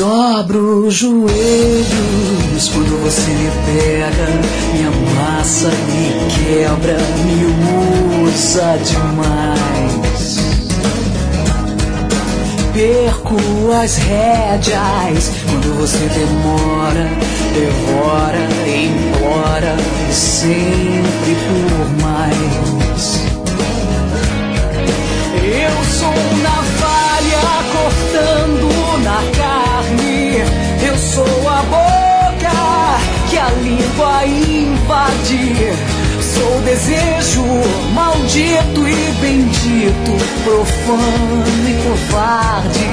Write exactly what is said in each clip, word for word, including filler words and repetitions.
dobro os joelhos quando você me pega, me amassa, me quebra, me usa demais. Perco as rédeas quando você demora, devora, implora, sempre por mais. Eu sou navalha cortando na carne, eu sou a boca que a língua invade. Sou desejo maldito e bendito, profano e covarde.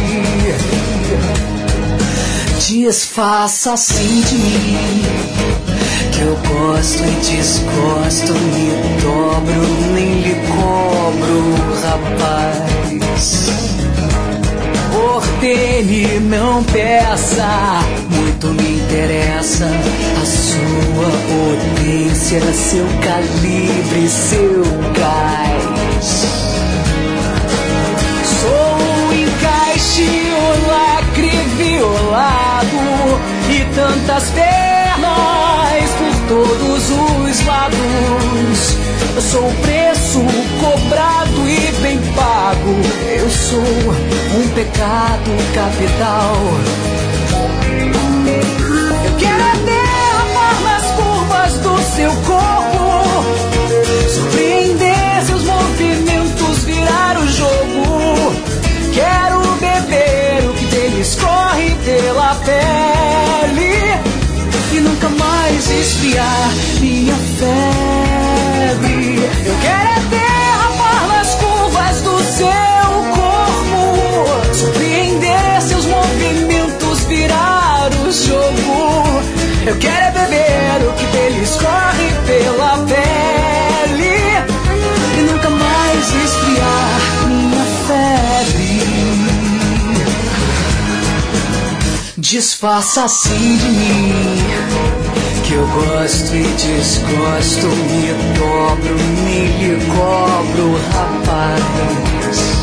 Desfaça assim de mim, que eu gosto e desgosto, me dobro, nem lhe cobro, rapaz. Ordene, não peça, muito me interessa a sua potência, seu calibre, seu gás. Sou o encaixe, o lacre violado e tantas pernas por todos os lados. Eu sou o preço cobrado e bem pago. Eu sou um pecado capital. Eu quero é derramar nas curvas do seu corpo, surpreender seus movimentos, virar o jogo. Quero beber o que dele escorre pela pele e nunca mais esfriar minha febre. Eu quero é derramar nas curvas do seu corpo, surpreender seus movimentos, virar o jogo. Eu quero é beber o que dele escorre pela pele e nunca mais esfriar minha febre. Desfaça assim de mim, que eu gosto e desgosto, me dobro, me lhe cobro, rapaz.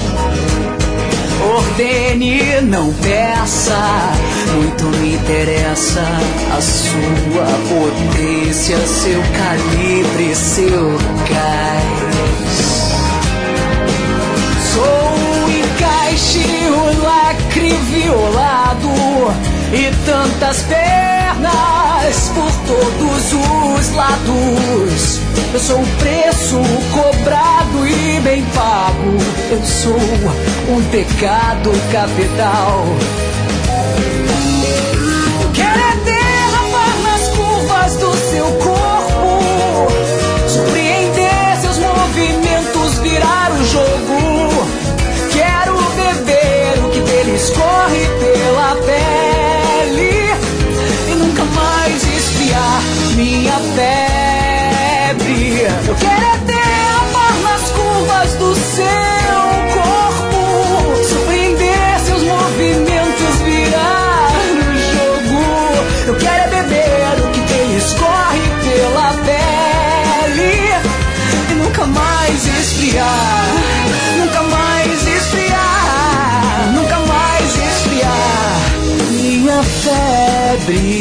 Ordene, não peça, muito me interessa a sua potência, seu calibre, seu gás. Sou o encaixe, o lacre violado e tantas pernas por todos os lados. Eu sou o preço cobrado e bem pago. Eu sou um pecado capital. Eu quero é derramar nas curvas do seu corpo, surpreender seus movimentos, virar o jogo. Quero beber o que dele escorre pela pele e nunca mais esfriar minha febre. Eu quero é derramar nas curvas do seu corpo, surpreender seus movimentos, virar o jogo. Eu quero é beber o que dele escorre pela pele e nunca mais esfriar, nunca mais esfriar, nunca mais esfriar minha febre.